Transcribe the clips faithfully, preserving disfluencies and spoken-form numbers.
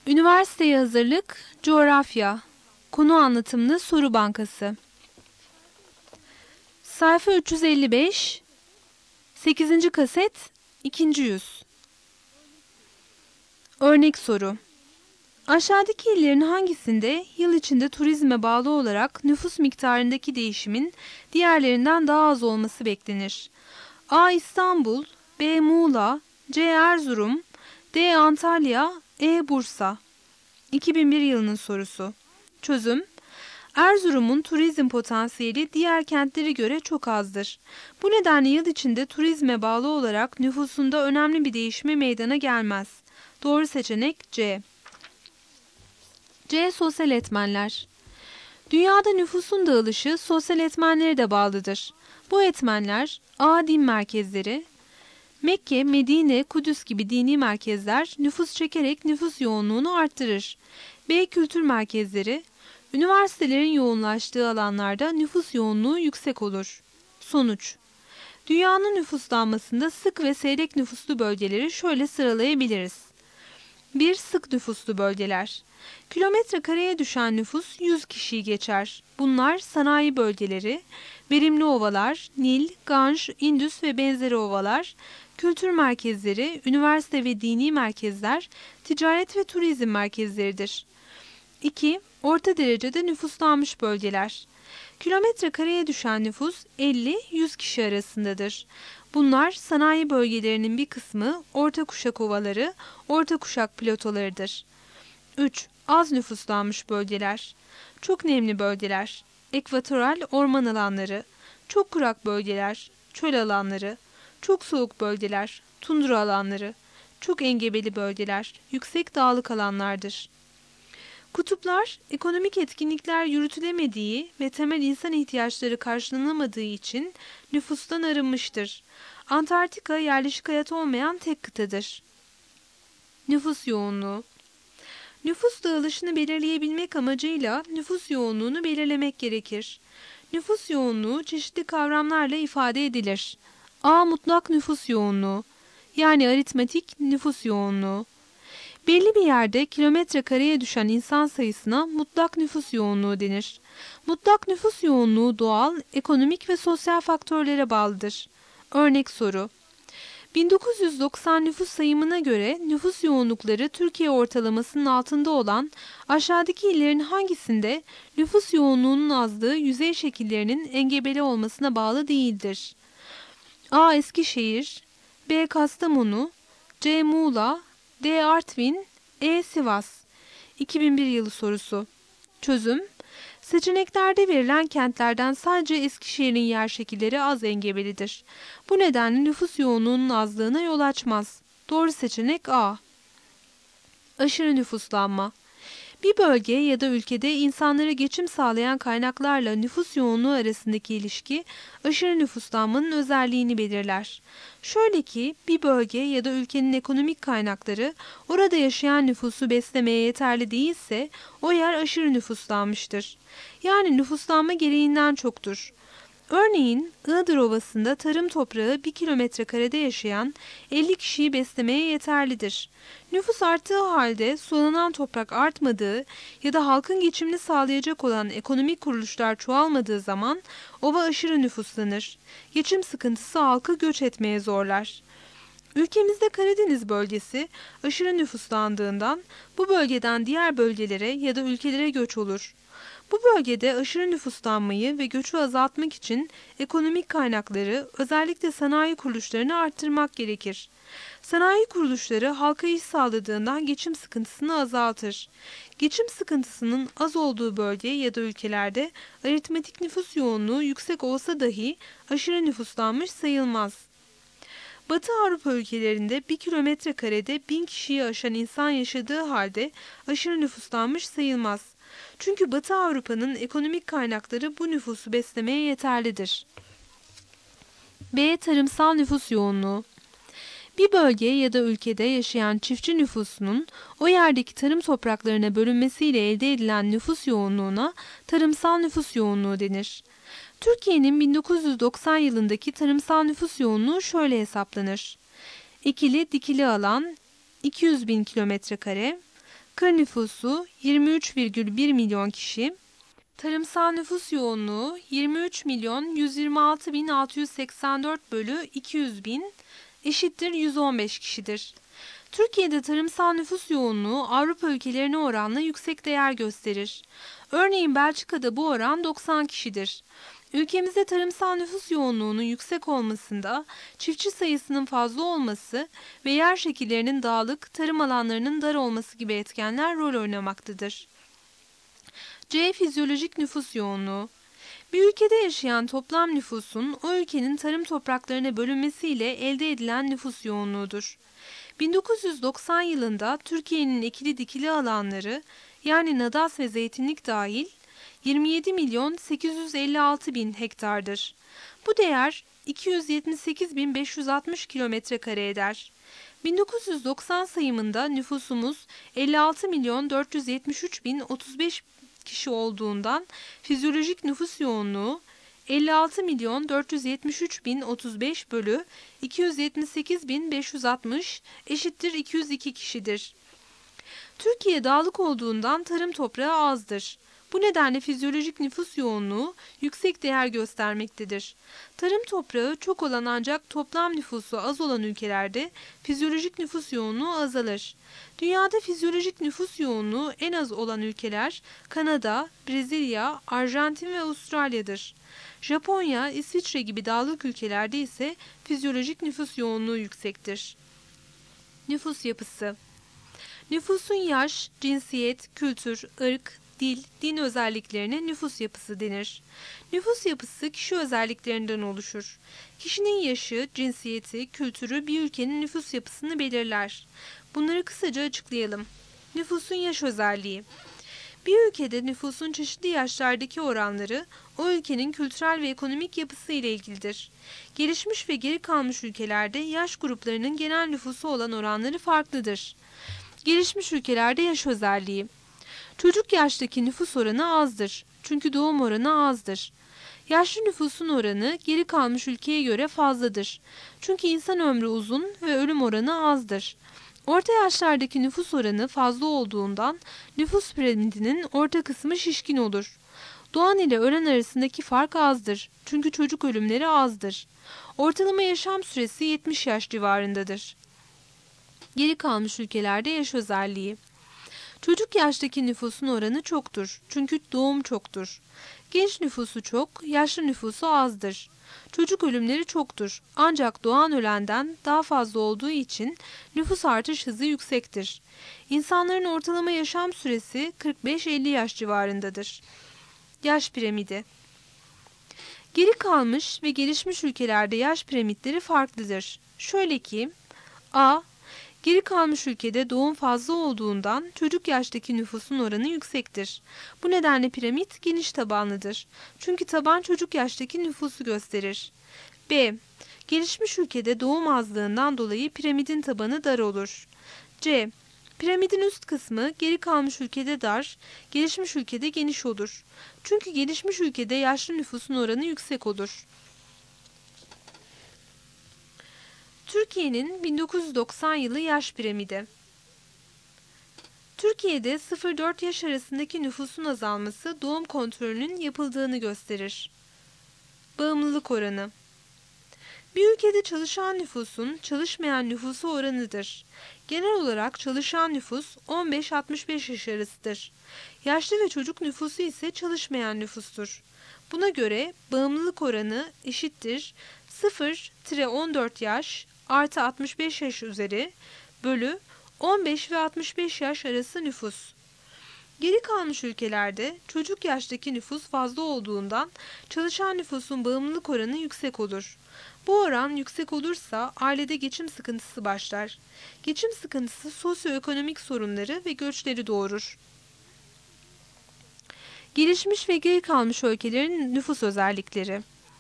Üniversiteye hazırlık, coğrafya, konu anlatımlı soru bankası. Sayfa üç yüz elli beş, sekizinci kaset, ikinci yüz. Örnek soru. Aşağıdaki illerin hangisinde yıl içinde turizme bağlı olarak nüfus miktarındaki değişimin diğerlerinden daha az olması beklenir? A. İstanbul, B. Muğla, C. Erzurum, D. Antalya, E. Bursa. iki bin bir yılının sorusu. Çözüm: Erzurum'un turizm potansiyeli diğer kentlere göre çok azdır. Bu nedenle yıl içinde turizme bağlı olarak nüfusunda önemli bir değişme meydana gelmez. Doğru seçenek C. C. Sosyal etmenler. Dünyada nüfusun dağılışı sosyal etmenlere de bağlıdır. Bu etmenler A. Din merkezleri. Mekke, Medine, Kudüs gibi dini merkezler nüfus çekerek nüfus yoğunluğunu arttırır. B. Kültür merkezleri. Üniversitelerin yoğunlaştığı alanlarda nüfus yoğunluğu yüksek olur. Sonuç: Dünyanın nüfuslanmasında sık ve seyrek nüfuslu bölgeleri şöyle sıralayabiliriz. bir. Sık nüfuslu bölgeler. Kilometre kareye düşen nüfus yüz kişiyi geçer. Bunlar sanayi bölgeleri, verimli ovalar, Nil, Ganj, Indus ve benzeri ovalar, kültür merkezleri, üniversite ve dini merkezler, ticaret ve turizm merkezleridir. iki. Orta derecede nüfuslanmış bölgeler. Kilometre kareye düşen nüfus elli yüz kişi arasındadır. Bunlar sanayi bölgelerinin bir kısmı, orta kuşak ovaları, orta kuşak platolarıdır. üç. Az nüfuslanmış bölgeler. Çok nemli bölgeler, ekvatoral orman alanları, çok kurak bölgeler, çöl alanları, çok soğuk bölgeler, tundra alanları, çok engebeli bölgeler, yüksek dağlık alanlardır. Kutuplar, ekonomik etkinlikler yürütülemediği ve temel insan ihtiyaçları karşılanamadığı için nüfustan arınmıştır. Antarktika yerleşik hayat olmayan tek kıtadır. Nüfus yoğunluğu. Nüfus dağılışını belirleyebilmek amacıyla nüfus yoğunluğunu belirlemek gerekir. Nüfus yoğunluğu çeşitli kavramlarla ifade edilir. A. Mutlak nüfus yoğunluğu, yani aritmetik nüfus yoğunluğu. Belli bir yerde kilometre kareye düşen insan sayısına mutlak nüfus yoğunluğu denir. Mutlak nüfus yoğunluğu doğal, ekonomik ve sosyal faktörlere bağlıdır. Örnek soru. bin dokuz yüz doksan nüfus sayımına göre nüfus yoğunlukları Türkiye ortalamasının altında olan aşağıdaki illerin hangisinde nüfus yoğunluğunun azlığı yüzey şekillerinin engebeli olmasına bağlı değildir? A. Eskişehir, B. Kastamonu, C. Muğla, D. Artvin, E. Sivas. iki bin bir yılı sorusu. Çözüm: Seçeneklerde verilen kentlerden sadece Eskişehir'in yer şekilleri az engebelidir. Bu nedenle nüfus yoğunluğunun azlığına yol açmaz. Doğru seçenek A. Aşırı nüfuslanma. Bir bölge ya da ülkede insanlara geçim sağlayan kaynaklarla nüfus yoğunluğu arasındaki ilişki aşırı nüfuslanmanın özelliğini belirler. Şöyle ki bir bölge ya da ülkenin ekonomik kaynakları orada yaşayan nüfusu beslemeye yeterli değilse o yer aşırı nüfuslanmıştır. Yani nüfuslanma gereğinden çoktur. Örneğin Iğdır Ovası'nda tarım toprağı bir kilometre karede yaşayan elli kişiyi beslemeye yeterlidir. Nüfus arttığı halde sulanan toprak artmadığı ya da halkın geçimini sağlayacak olan ekonomik kuruluşlar çoğalmadığı zaman ova aşırı nüfuslanır. Geçim sıkıntısı halkı göç etmeye zorlar. Ülkemizde Karadeniz bölgesi aşırı nüfuslandığından bu bölgeden diğer bölgelere ya da ülkelere göç olur. Bu bölgede aşırı nüfuslanmayı ve göçü azaltmak için ekonomik kaynakları, özellikle sanayi kuruluşlarını arttırmak gerekir. Sanayi kuruluşları halka iş sağladığından geçim sıkıntısını azaltır. Geçim sıkıntısının az olduğu bölge ya da ülkelerde aritmetik nüfus yoğunluğu yüksek olsa dahi aşırı nüfuslanmış sayılmaz. Batı Avrupa ülkelerinde bir kilometre karede bin kişiyi aşan insan yaşadığı halde aşırı nüfuslanmış sayılmaz. Çünkü Batı Avrupa'nın ekonomik kaynakları bu nüfusu beslemeye yeterlidir. B. Tarımsal nüfus yoğunluğu. Bir bölge ya da ülkede yaşayan çiftçi nüfusunun o yerdeki tarım topraklarına bölünmesiyle elde edilen nüfus yoğunluğuna tarımsal nüfus yoğunluğu denir. Türkiye'nin bin dokuz yüz doksan yılındaki tarımsal nüfus yoğunluğu şöyle hesaplanır. Ekili dikili alan iki yüz bin kilometre kare, Kır nüfusu yirmi üç virgül bir milyon kişi. Tarımsal nüfus yoğunluğu yirmi üç milyon yüz yirmi altı bin altı yüz seksen dört bölü iki yüz bin eşittir yüz on beş kişidir. Türkiye'de tarımsal nüfus yoğunluğu Avrupa ülkelerine oranla yüksek değer gösterir. Örneğin Belçika'da bu oran doksan kişidir. Ülkemizde tarımsal nüfus yoğunluğunun yüksek olmasında çiftçi sayısının fazla olması ve yer şekillerinin dağlık, tarım alanlarının dar olması gibi etkenler rol oynamaktadır. C. Fizyolojik nüfus yoğunluğu. Bir ülkede yaşayan toplam nüfusun o ülkenin tarım topraklarına bölünmesiyle elde edilen nüfus yoğunluğudur. bin dokuz yüz doksan yılında Türkiye'nin ekili dikili alanları yani nadas ve zeytinlik dahil yirmi yedi milyon sekiz yüz elli altı bin hektardır. Bu değer iki yüz yetmiş sekiz bin beş yüz altmış kilometre kare eder. bin dokuz yüz doksan sayımında nüfusumuz elli altı milyon dört yüz yetmiş üç bin otuz beş kişi olduğundan fizyolojik nüfus yoğunluğu elli altı milyon dört yüz yetmiş üç bin otuz beş bölü iki yüz yetmiş sekiz bin beş yüz altmış eşittir iki yüz iki kişidir. Türkiye dağlık olduğundan tarım toprağı azdır. Bu nedenle fizyolojik nüfus yoğunluğu yüksek değer göstermektedir. Tarım toprağı çok olan ancak toplam nüfusu az olan ülkelerde fizyolojik nüfus yoğunluğu azalır. Dünyada fizyolojik nüfus yoğunluğu en az olan ülkeler Kanada, Brezilya, Arjantin ve Avustralya'dır. Japonya, İsviçre gibi dağlık ülkelerde ise fizyolojik nüfus yoğunluğu yüksektir. Nüfus yapısı. Nüfusun yaş, cinsiyet, kültür, ırk, dil, din özelliklerine nüfus yapısı denir. Nüfus yapısı kişi özelliklerinden oluşur. Kişinin yaşı, cinsiyeti, kültürü bir ülkenin nüfus yapısını belirler. Bunları kısaca açıklayalım. Nüfusun yaş özelliği. Bir ülkede nüfusun çeşitli yaşlardaki oranları o ülkenin kültürel ve ekonomik yapısı ile ilgilidir. Gelişmiş ve geri kalmış ülkelerde yaş gruplarının genel nüfusu olan oranları farklıdır. Gelişmiş ülkelerde yaş özelliği. Çocuk yaştaki nüfus oranı azdır. Çünkü doğum oranı azdır. Yaşlı nüfusun oranı geri kalmış ülkeye göre fazladır. Çünkü insan ömrü uzun ve ölüm oranı azdır. Orta yaşlardaki nüfus oranı fazla olduğundan nüfus piramidinin orta kısmı şişkin olur. Doğan ile ölen arasındaki fark azdır. Çünkü çocuk ölümleri azdır. Ortalama yaşam süresi yetmiş yaş civarındadır. Geri kalmış ülkelerde yaş özelliği. Çocuk yaştaki nüfusun oranı çoktur. Çünkü doğum çoktur. Genç nüfusu çok, yaşlı nüfusu azdır. Çocuk ölümleri çoktur. Ancak doğan ölenden daha fazla olduğu için nüfus artış hızı yüksektir. İnsanların ortalama yaşam süresi kırk beş elli yaş civarındadır. Yaş piramidi. Geri kalmış ve gelişmiş ülkelerde yaş piramitleri farklıdır. Şöyle ki A. Geri kalmış ülkede doğum fazla olduğundan çocuk yaştaki nüfusun oranı yüksektir. Bu nedenle piramit geniş tabanlıdır. Çünkü taban çocuk yaştaki nüfusu gösterir. B. Gelişmiş ülkede doğum azlığından dolayı piramidin tabanı dar olur. C. Piramidin üst kısmı geri kalmış ülkede dar, gelişmiş ülkede geniş olur. Çünkü gelişmiş ülkede yaşlı nüfusun oranı yüksek olur. Türkiye'nin bin dokuz yüz doksan yılı yaş piramidi. Türkiye'de sıfır dört yaş arasındaki nüfusun azalması doğum kontrolünün yapıldığını gösterir. Bağımlılık oranı. Bir ülkede çalışan nüfusun çalışmayan nüfusu oranıdır. Genel olarak çalışan nüfus on beş altmış beş yaş arasıdır. Yaşlı ve çocuk nüfusu ise çalışmayan nüfustur. Buna göre bağımlılık oranı eşittir sıfır on dört yaş artı altmış beş yaş üzeri bölü on beş ve altmış beş yaş arası nüfus. Geri kalmış ülkelerde çocuk yaştaki nüfus fazla olduğundan çalışan nüfusun bağımlılık oranı yüksek olur. Bu oran yüksek olursa ailede geçim sıkıntısı başlar. Geçim sıkıntısı sosyoekonomik sorunları ve göçleri doğurur. Gelişmiş ve geri kalmış ülkelerin nüfus özellikleri.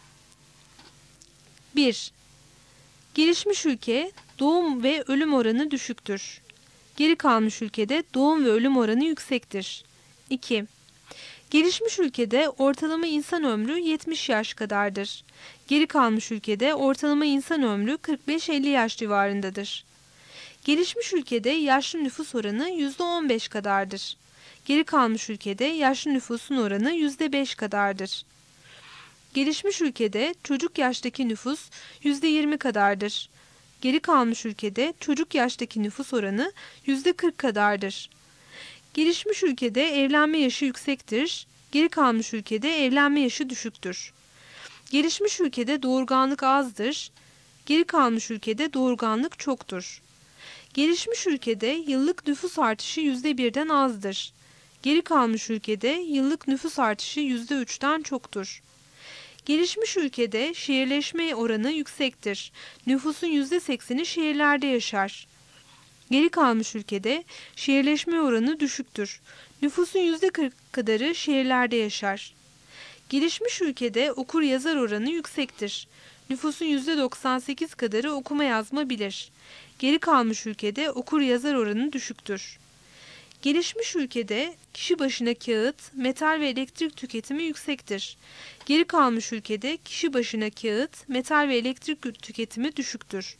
bir. Gelişmiş ülke doğum ve ölüm oranı düşüktür. Geri kalmış ülkede doğum ve ölüm oranı yüksektir. iki. Gelişmiş ülkede ortalama insan ömrü yetmiş yaş kadardır. Geri kalmış ülkede ortalama insan ömrü kırk beş elli yaş civarındadır. Gelişmiş ülkede yaşlı nüfus oranı yüzde on beş kadardır. Geri kalmış ülkede yaşlı nüfusun oranı yüzde beş kadardır. Gelişmiş ülkede çocuk yaştaki nüfus yüzde yirmi kadardır. Geri kalmış ülkede çocuk yaştaki nüfus oranı yüzde kırk kadardır. Gelişmiş ülkede evlenme yaşı yüksektir. Geri kalmış ülkede evlenme yaşı düşüktür. Gelişmiş ülkede doğurganlık azdır. Geri kalmış ülkede doğurganlık çoktur. Gelişmiş ülkede yıllık nüfus artışı yüzde birden azdır. Geri kalmış ülkede yıllık nüfus artışı yüzde üçten çoktur. Gelişmiş ülkede şehirleşme oranı yüksektir. Nüfusun yüzde sekseni şehirlerde yaşar. Geri kalmış ülkede şehirleşme oranı düşüktür. Nüfusun yüzde kırk kadarı şehirlerde yaşar. Gelişmiş ülkede okur yazar oranı yüksektir. Nüfusun yüzde doksan sekiz kadarı okuma yazma bilir. Geri kalmış ülkede okur yazar oranı düşüktür. Gelişmiş ülkede kişi başına kağıt, metal ve elektrik tüketimi yüksektir. Geri kalmış ülkede kişi başına kağıt, metal ve elektrik tüketimi düşüktür.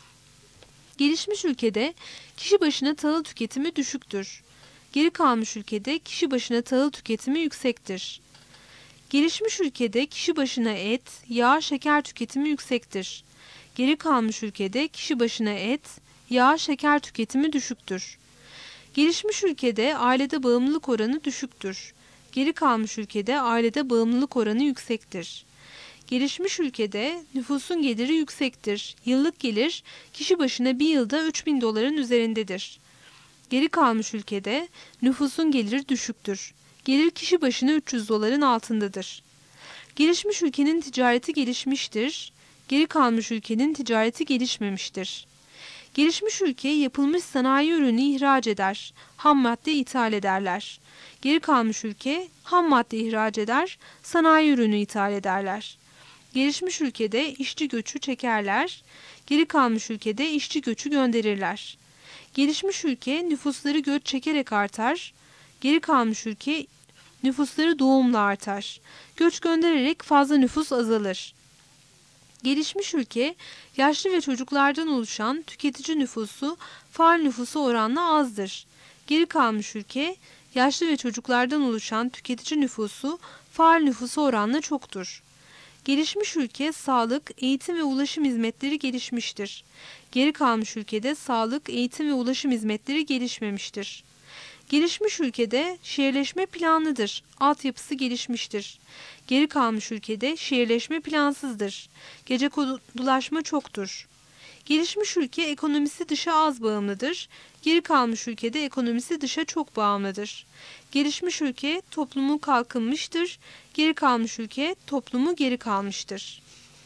Gelişmiş ülkede kişi başına tahıl tüketimi düşüktür. Geri kalmış ülkede kişi başına tahıl tüketimi yüksektir. Gelişmiş ülkede kişi başına et, yağ, şeker tüketimi yüksektir. Geri kalmış ülkede kişi başına et, yağ, şeker tüketimi düşüktür. Gelişmiş ülkede ailede bağımlılık oranı düşüktür. Geri kalmış ülkede ailede bağımlılık oranı yüksektir. Gelişmiş ülkede nüfusun geliri yüksektir. Yıllık gelir kişi başına bir yılda üç bin doların üzerindedir. Geri kalmış ülkede nüfusun geliri düşüktür. Gelir kişi başına üç yüz doların altındadır. Gelişmiş ülkenin ticareti gelişmiştir. Geri kalmış ülkenin ticareti gelişmemiştir. Gelişmiş ülke yapılmış sanayi ürünü ihraç eder, ham madde ithal ederler. Geri kalmış ülke ham madde ihraç eder, sanayi ürünü ithal ederler. Gelişmiş ülkede işçi göçü çekerler, geri kalmış ülkede işçi göçü gönderirler. Gelişmiş ülke nüfusları göç çekerek artar, geri kalmış ülke nüfusları doğumla artar. Göç göndererek fazla nüfus azalır. Gelişmiş ülke yaşlı ve çocuklardan oluşan tüketici nüfusu faal nüfusu oranla azdır. Geri kalmış ülke yaşlı ve çocuklardan oluşan tüketici nüfusu faal nüfusu oranla çoktur. Gelişmiş ülke sağlık, eğitim ve ulaşım hizmetleri gelişmiştir. Geri kalmış ülkede sağlık, eğitim ve ulaşım hizmetleri gelişmemiştir. Gelişmiş ülkede şehirleşme planlıdır, altyapısı gelişmiştir. Geri kalmış ülkede şehirleşme plansızdır. Gece kodulaşma çoktur. Gelişmiş ülke ekonomisi dışa az bağımlıdır. Geri kalmış ülkede ekonomisi dışa çok bağımlıdır. Gelişmiş ülke toplumu kalkınmıştır. Geri kalmış ülke toplumu geri kalmıştır.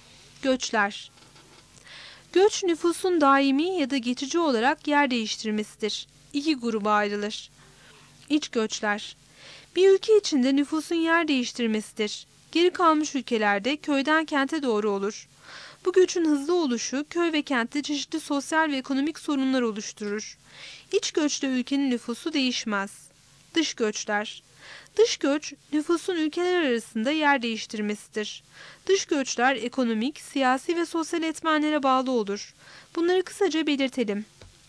Göçler. Göç nüfusun daimi ya da geçici olarak yer değiştirmesidir. İki gruba ayrılır. İç göçler. Bir ülke içinde nüfusun yer değiştirmesidir. Geri kalmış ülkelerde köyden kente doğru olur. Bu göçün hızlı oluşu köy ve kentte çeşitli sosyal ve ekonomik sorunlar oluşturur. İç göçte ülkenin nüfusu değişmez. Dış göçler. Dış göç, nüfusun ülkeler arasında yer değiştirmesidir. Dış göçler ekonomik, siyasi ve sosyal etmenlere bağlı olur. Bunları kısaca belirtelim.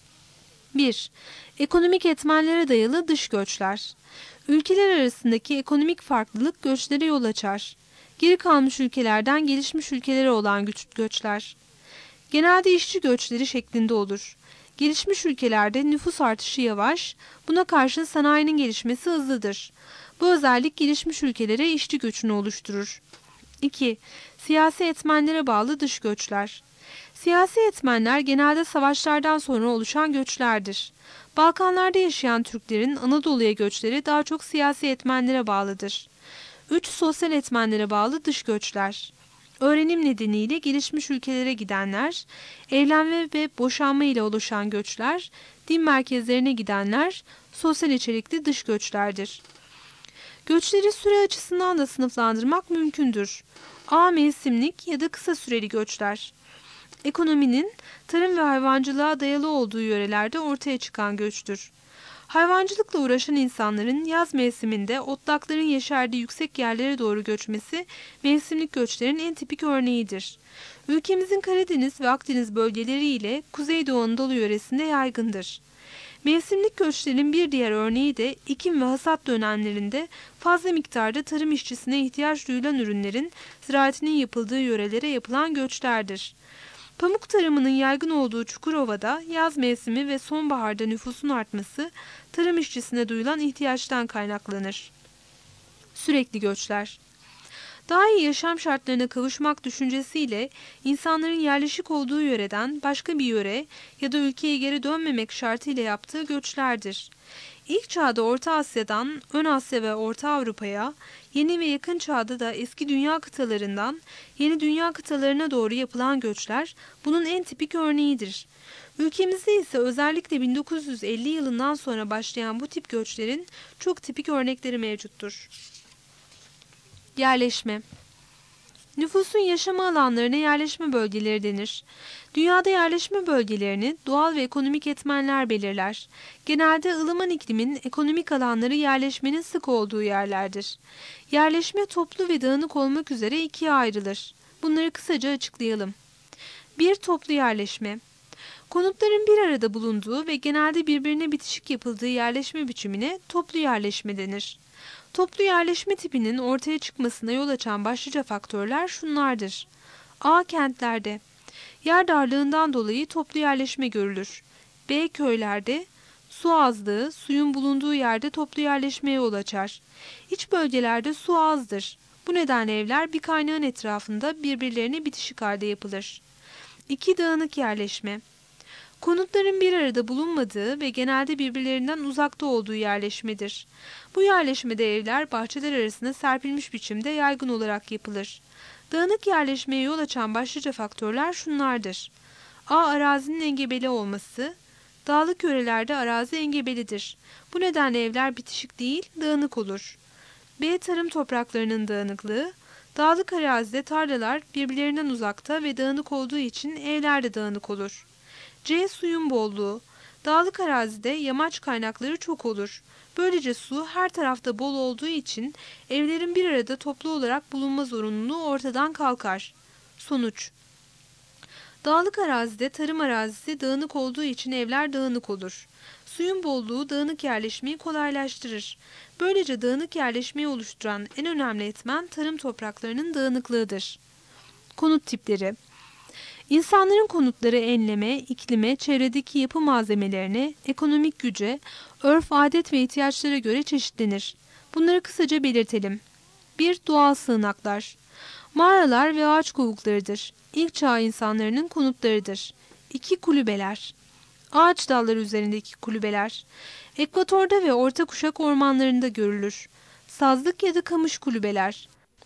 bir. Ekonomik etmenlere dayalı dış göçler. Ülkeler arasındaki ekonomik farklılık göçlere yol açar. Geri kalmış ülkelerden gelişmiş ülkelere olan göç, göçler. Genelde işçi göçleri şeklinde olur. Gelişmiş ülkelerde nüfus artışı yavaş, buna karşın sanayinin gelişmesi hızlıdır. Bu özellik gelişmiş ülkelere işçi göçünü oluşturur. iki. Siyasi etmenlere bağlı dış göçler. Siyasi etmenler genelde savaşlardan sonra oluşan göçlerdir. Balkanlarda yaşayan Türklerin Anadolu'ya göçleri daha çok siyasi etmenlere bağlıdır. üç. Sosyal etmenlere bağlı dış göçler. Öğrenim nedeniyle gelişmiş ülkelere gidenler, evlenme ve boşanma ile oluşan göçler, din merkezlerine gidenler, sosyal içerikli dış göçlerdir. Göçleri süre açısından da sınıflandırmak mümkündür. A. Mevsimlik ya da kısa süreli göçler. Ekonominin tarım ve hayvancılığa dayalı olduğu yörelerde ortaya çıkan göçtür. Hayvancılıkla uğraşan insanların yaz mevsiminde otlakların yeşerdiği yüksek yerlere doğru göçmesi mevsimlik göçlerin en tipik örneğidir. Ülkemizin Karadeniz ve Akdeniz bölgeleri ile Kuzeydoğu Anadolu yöresinde yaygındır. Mevsimlik göçlerin bir diğer örneği de ekim ve hasat dönemlerinde fazla miktarda tarım işçisine ihtiyaç duyulan ürünlerin ziraatinin yapıldığı yörelere yapılan göçlerdir. Pamuk tarımının yaygın olduğu Çukurova'da yaz mevsimi ve sonbaharda nüfusun artması tarım işçisine duyulan ihtiyaçtan kaynaklanır. Sürekli göçler. Daha iyi yaşam şartlarına kavuşmak düşüncesiyle insanların yerleşik olduğu yöreden başka bir yöre ya da ülkeye geri dönmemek şartıyla yaptığı göçlerdir. İlk çağda Orta Asya'dan Ön Asya ve Orta Avrupa'ya, yeni ve yakın çağda da eski dünya kıtalarından yeni dünya kıtalarına doğru yapılan göçler bunun en tipik örneğidir. Ülkemizde ise özellikle bin dokuz yüz elli yılından sonra başlayan bu tip göçlerin çok tipik örnekleri mevcuttur. Yerleşme. Nüfusun yaşama alanlarına yerleşme bölgeleri denir. Dünyada yerleşme bölgelerini doğal ve ekonomik etmenler belirler. Genelde ılıman iklimin ekonomik alanları yerleşmenin sık olduğu yerlerdir. Yerleşme toplu ve dağınık olmak üzere ikiye ayrılır. Bunları kısaca açıklayalım. bir Toplu yerleşme. Konutların bir arada bulunduğu ve genelde birbirine bitişik yapıldığı yerleşme biçimine toplu yerleşme denir. Toplu yerleşme tipinin ortaya çıkmasına yol açan başlıca faktörler şunlardır. A. Kentlerde. Yer darlığından dolayı toplu yerleşme görülür. B. Köylerde. Su azlığı, suyun bulunduğu yerde toplu yerleşmeye yol açar. İç bölgelerde su azdır. Bu nedenle evler bir kaynağın etrafında birbirlerine bitişik halde yapılır. iki. Dağınık yerleşme. Konutların bir arada bulunmadığı ve genelde birbirlerinden uzakta olduğu yerleşmedir. Bu yerleşmede evler bahçeler arasında serpilmiş biçimde yaygın olarak yapılır. Dağınık yerleşmeye yol açan başlıca faktörler şunlardır. A. Arazinin engebeli olması. Dağlık yörelerde arazi engebelidir. Bu nedenle evler bitişik değil, dağınık olur. B. Tarım topraklarının dağınıklığı. Dağlık arazide tarlalar birbirlerinden uzakta ve dağınık olduğu için evler de dağınık olur. C. Suyun bolluğu. Dağlık arazide yamaç kaynakları çok olur. Böylece su her tarafta bol olduğu için evlerin bir arada toplu olarak bulunma zorunluluğu ortadan kalkar. Sonuç. Dağlık arazide tarım arazisi dağınık olduğu için evler dağınık olur. Suyun bolluğu dağınık yerleşmeyi kolaylaştırır. Böylece dağınık yerleşmeyi oluşturan en önemli etmen tarım topraklarının dağınıklığıdır. Konut tipleri. İnsanların konutları enleme, iklime, çevredeki yapı malzemelerine, ekonomik güce, örf, adet ve ihtiyaçlara göre çeşitlenir. Bunları kısaca belirtelim. bir Doğal sığınaklar. Mağaralar ve ağaç kovuklarıdır. İlk çağ insanlarının konutlarıdır. iki Kulübeler. Ağaç dalları üzerindeki kulübeler. Ekvatorda ve orta kuşak ormanlarında görülür. Sazlık ya da kamış kulübeler.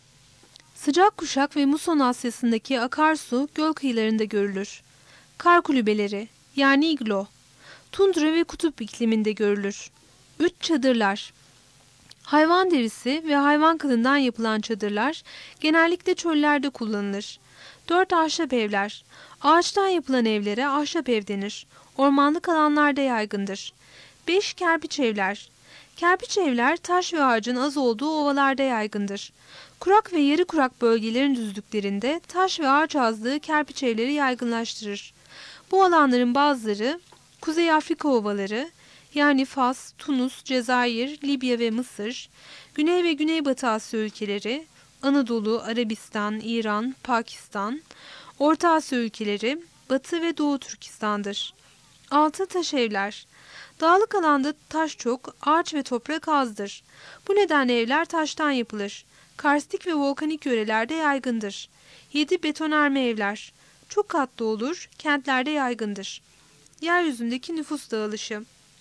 Sıcak kuşak ve muson Asyası'ndaki akarsu göl kıyılarında görülür. Kar kulübeleri yani iglo. Tundra ve kutup ikliminde görülür. üç Çadırlar. Hayvan derisi ve hayvan kılından yapılan çadırlar genellikle çöllerde kullanılır. dört Ahşap evler. Ağaçtan yapılan evlere ahşap ev denir. Ormanlık alanlarda yaygındır. beş Kerpiç evler. Kerpiç evler taş ve ağacın az olduğu ovalarda yaygındır. Kurak ve yarı kurak bölgelerin düzlüklerinde taş ve ağaç azlığı kerpiç evleri yaygınlaştırır. Bu alanların bazıları Kuzey Afrika ovaları yani Fas, Tunus, Cezayir, Libya ve Mısır, Güney ve Güneybatı Asya ülkeleri, Anadolu, Arabistan, İran, Pakistan, Orta Asya ülkeleri, Batı ve Doğu Türkistan'dır. altı Taş evler. Dağlık alanda taş çok, ağaç ve toprak azdır. Bu nedenle evler taştan yapılır. Karstik ve volkanik yörelerde yaygındır. yedi Betonarme evler. Çok katlı olur, kentlerde yaygındır. Yeryüzündeki nüfus dağılışı.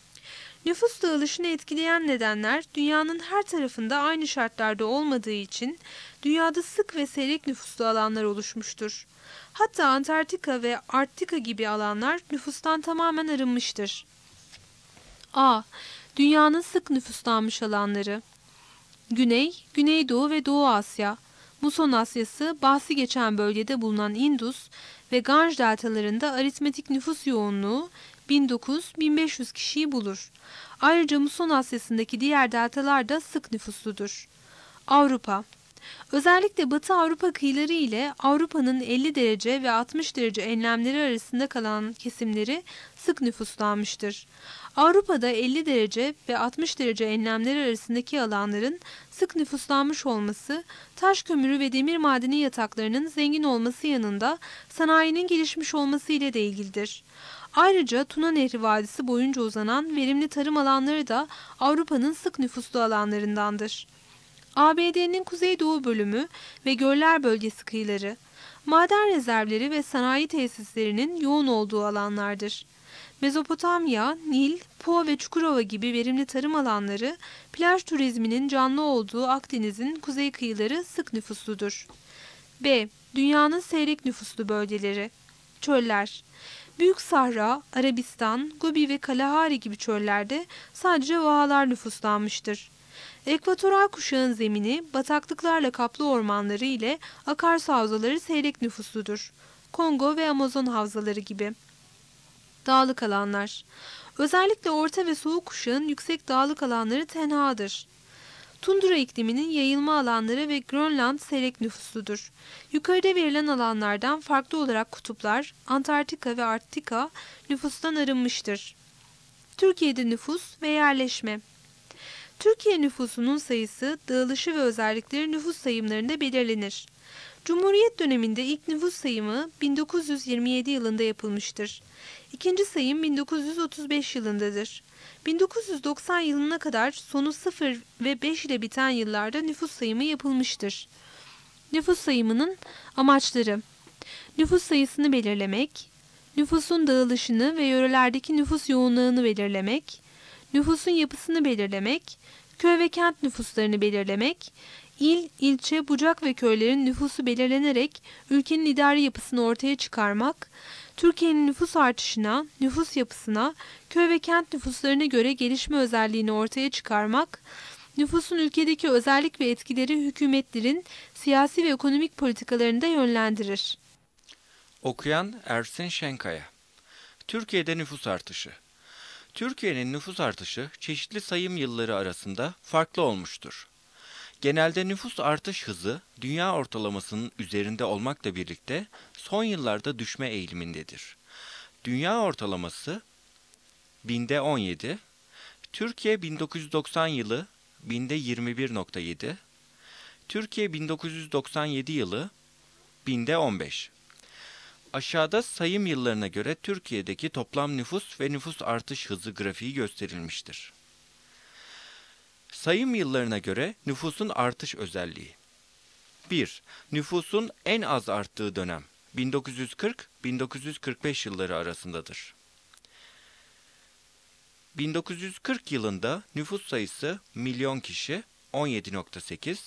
Nüfus dağılışını etkileyen nedenler dünyanın her tarafında aynı şartlarda olmadığı için dünyada sık ve seyrek nüfuslu alanlar oluşmuştur. Hatta Antarktika ve Arktika gibi alanlar nüfustan tamamen arınmıştır. A. Dünyanın sık nüfuslanmış alanları. Güney, Güneydoğu ve Doğu Asya, Muson Asyası, bahsi geçen bölgede bulunan Indus ve Ganj deltalarında aritmetik nüfus yoğunluğu bin dokuz - bin beş yüz kişiyi bulur. Ayrıca Muson Asyası'ndaki diğer deltalar da sık nüfusludur. Avrupa. Özellikle Batı Avrupa kıyıları ile Avrupa'nın elli derece ve altmış derece enlemleri arasında kalan kesimleri sık nüfuslanmıştır. Avrupa'da elli derece ve altmış derece enlemleri arasındaki alanların sık nüfuslanmış olması, taş kömürü ve demir madeni yataklarının zengin olması yanında sanayinin gelişmiş olması ile de ilgilidir. Ayrıca Tuna Nehri Vadisi boyunca uzanan verimli tarım alanları da Avrupa'nın sık nüfuslu alanlarındandır. A B D'nin kuzeydoğu bölümü ve göller bölgesi kıyıları, maden rezervleri ve sanayi tesislerinin yoğun olduğu alanlardır. Mezopotamya, Nil, Po ve Çukurova gibi verimli tarım alanları, plaj turizminin canlı olduğu Akdeniz'in kuzey kıyıları sık nüfusludur. B. Dünyanın seyrek nüfuslu bölgeleri. Çöller. Büyük Sahra, Arabistan, Gobi ve Kalahari gibi çöllerde sadece vahalar nüfuslanmıştır. Ekvatoral kuşağın zemini, bataklıklarla kaplı ormanları ile akarsu havzaları seyrek nüfusludur. Kongo ve Amazon havzaları gibi. Dağlık alanlar. Özellikle orta ve soğuk kuşağın yüksek dağlık alanları tenhadır. Tundra ikliminin yayılma alanları ve Grönland seyrek nüfusludur. Yukarıda verilen alanlardan farklı olarak kutuplar, Antarktika ve Arktika nüfustan arınmıştır. Türkiye'de nüfus ve yerleşme. Türkiye nüfusunun sayısı, dağılışı ve özellikleri nüfus sayımlarında belirlenir. Cumhuriyet döneminde ilk nüfus sayımı bin dokuz yüz yirmi yedi yılında yapılmıştır. İkinci sayım bin dokuz yüz otuz beş yılındadır. bin dokuz yüz doksan yılına kadar sonu sıfır ve beş ile biten yıllarda nüfus sayımı yapılmıştır. Nüfus sayımının amaçları: nüfus sayısını belirlemek, nüfusun dağılışını ve yörelerdeki nüfus yoğunluğunu belirlemek, nüfusun yapısını belirlemek, köy ve kent nüfuslarını belirlemek, il, ilçe, bucak ve köylerin nüfusu belirlenerek ülkenin idari yapısını ortaya çıkarmak, Türkiye'nin nüfus artışına, nüfus yapısına, köy ve kent nüfuslarına göre gelişme özelliğini ortaya çıkarmak, nüfusun ülkedeki özellik ve etkileri hükümetlerin siyasi ve ekonomik politikalarını da yönlendirir. Okuyan Ersin Şenkaya. Türkiye'de nüfus artışı. Türkiye'nin nüfus artışı çeşitli sayım yılları arasında farklı olmuştur. Genelde nüfus artış hızı dünya ortalamasının üzerinde olmakla birlikte son yıllarda düşme eğilimindedir. Dünya ortalaması binde on yedi, Türkiye bin dokuz yüz doksan yılı binde yirmi bir nokta yedi, Türkiye bin dokuz yüz doksan yedi yılı binde on beş. Aşağıda sayım yıllarına göre Türkiye'deki toplam nüfus ve nüfus artış hızı grafiği gösterilmiştir. Sayım yıllarına göre nüfusun artış özelliği. bir. Nüfusun en az arttığı dönem bin dokuz yüz kırk - bin dokuz yüz kırk beş yılları arasındadır. bin dokuz yüz kırk yılında nüfus sayısı milyon kişi on yedi nokta sekiz,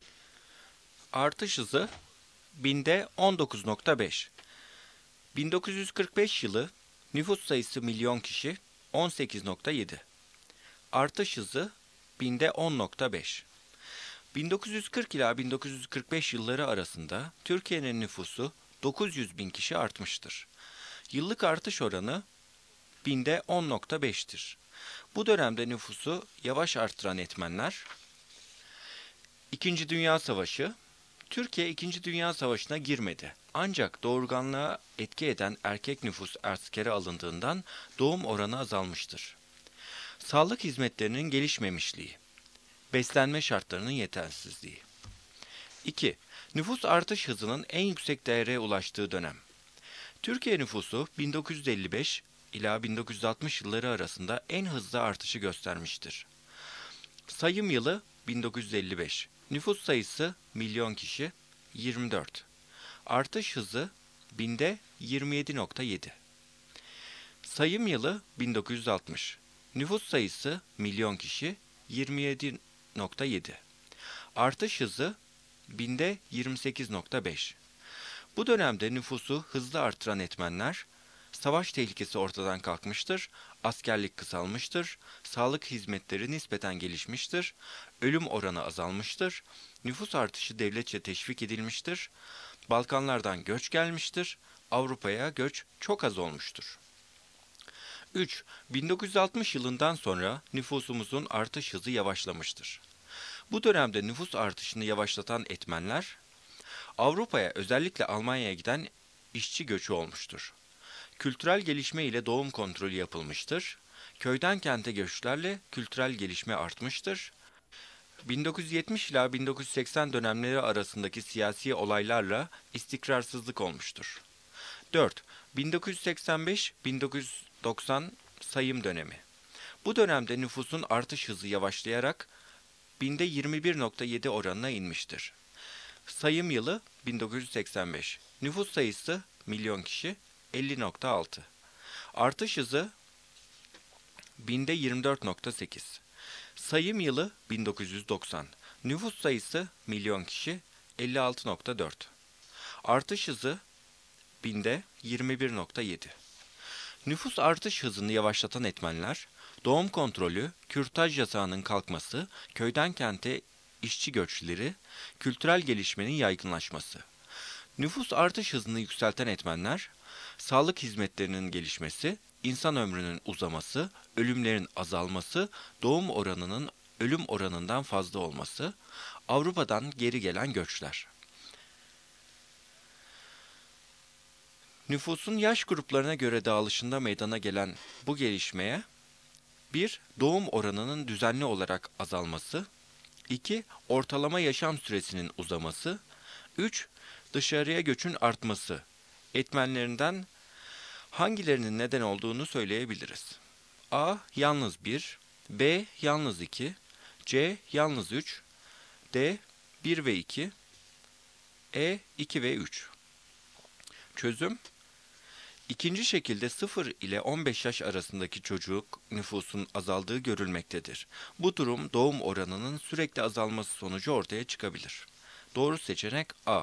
artış hızı binde on dokuz nokta beş. bin dokuz yüz kırk beş yılı nüfus sayısı milyon kişi on sekiz nokta yedi. Artış hızı binde on nokta beş. bin dokuz yüz kırk ila bin dokuz yüz kırk beş yılları arasında Türkiye'nin nüfusu dokuz yüz bin kişi artmıştır. Yıllık artış oranı binde on nokta beş'tir. Bu dönemde nüfusu yavaş arttıran etmenler: İkinci Dünya Savaşı. Türkiye İkinci Dünya Savaşı'na girmedi. Ancak doğurganlığa etki eden erkek nüfus askere alındığından doğum oranı azalmıştır. Sağlık hizmetlerinin gelişmemişliği. Beslenme şartlarının yetersizliği. iki. Nüfus artış hızının en yüksek değere ulaştığı dönem. Türkiye nüfusu bin dokuz yüz elli beş ila bin dokuz yüz altmış yılları arasında en hızlı artışı göstermiştir. Sayım yılı bin dokuz yüz elli beş. Nüfus sayısı milyon kişi yirmi dört. Artış hızı binde yirmi yedi nokta yedi. Sayım yılı bin dokuz yüz altmış. Nüfus sayısı milyon kişi yirmi yedi nokta yedi. Artış hızı binde yirmi sekiz nokta beş. Bu dönemde nüfusu hızlı artıran etmenler: savaş tehlikesi ortadan kalkmıştır, askerlik kısalmıştır, sağlık hizmetleri nispeten gelişmiştir, ölüm oranı azalmıştır, nüfus artışı devletçe teşvik edilmiştir, Balkanlardan göç gelmiştir, Avrupa'ya göç çok az olmuştur. üç. bin dokuz yüz altmış yılından sonra nüfusumuzun artış hızı yavaşlamıştır. Bu dönemde nüfus artışını yavaşlatan etmenler, Avrupa'ya özellikle Almanya'ya giden işçi göçü olmuştur. Kültürel gelişme ile doğum kontrolü yapılmıştır. Köyden kente göçlerle kültürel gelişme artmıştır. bin dokuz yüz yetmiş ila bin dokuz yüz seksen dönemleri arasındaki siyasi olaylarla istikrarsızlık olmuştur. dört. bin dokuz yüz seksen beş - bin dokuz yüz doksan sayım dönemi. Bu dönemde nüfusun artış hızı yavaşlayarak binde yirmi bir nokta yedi oranına inmiştir. Sayım yılı bin dokuz yüz seksen beş. Nüfus sayısı milyon kişi elli nokta altı. Artış hızı binde yirmi dört nokta sekiz. Sayım yılı bin dokuz yüz doksan. Nüfus sayısı milyon kişi elli altı nokta dört. Artış hızı binde yirmi bir nokta yedi. Nüfus artış hızını yavaşlatan etmenler, doğum kontrolü, kürtaj yasağının kalkması, köyden kente işçi göçleri, kültürel gelişmenin yaygınlaşması. Nüfus artış hızını yükselten etmenler, sağlık hizmetlerinin gelişmesi, insan ömrünün uzaması, ölümlerin azalması, doğum oranının ölüm oranından fazla olması, Avrupa'dan geri gelen göçler. Nüfusun yaş gruplarına göre dağılışında meydana gelen bu gelişmeye bir. Doğum oranının düzenli olarak azalması, iki. Ortalama yaşam süresinin uzaması, üç. Dışarıya göçün artması etmenlerinden hangilerinin neden olduğunu söyleyebiliriz. A. Yalnız bir, B. Yalnız iki, C. Yalnız üç, D. bir ve iki, E. iki ve üç. Çözüm: İkinci şekilde sıfır ile on beş yaş arasındaki çocuk nüfusun azaldığı görülmektedir. Bu durum doğum oranının sürekli azalması sonucu ortaya çıkabilir. Doğru seçenek A.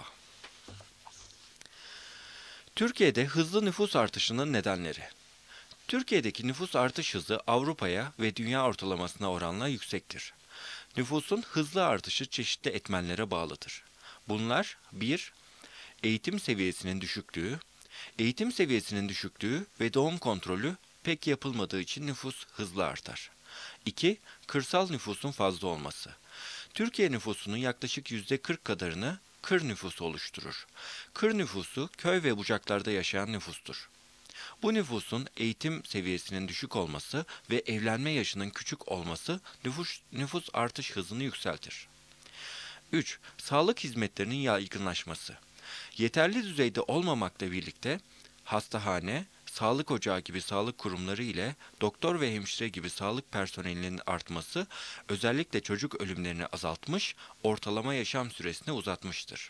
Türkiye'de hızlı nüfus artışının nedenleri. Türkiye'deki nüfus artış hızı Avrupa'ya ve dünya ortalamasına oranla yüksektir. Nüfusun hızlı artışı çeşitli etmenlere bağlıdır. Bunlar bir. Eğitim seviyesinin düşüklüğü, Eğitim seviyesinin düşüklüğü ve doğum kontrolü pek yapılmadığı için nüfus hızlı artar. iki. Kırsal nüfusun fazla olması. Türkiye nüfusunun yaklaşık yüzde kırk kadarını kır nüfusu oluşturur. Kır nüfusu köy ve bucaklarda yaşayan nüfustur. Bu nüfusun eğitim seviyesinin düşük olması ve evlenme yaşının küçük olması nüfus, nüfus artış hızını yükseltir. üç. Sağlık hizmetlerinin yaygınlaşması. Yeterli düzeyde olmamakla birlikte hastahane, sağlık ocağı gibi sağlık kurumları ile doktor ve hemşire gibi sağlık personelinin artması özellikle çocuk ölümlerini azaltmış, ortalama yaşam süresini uzatmıştır.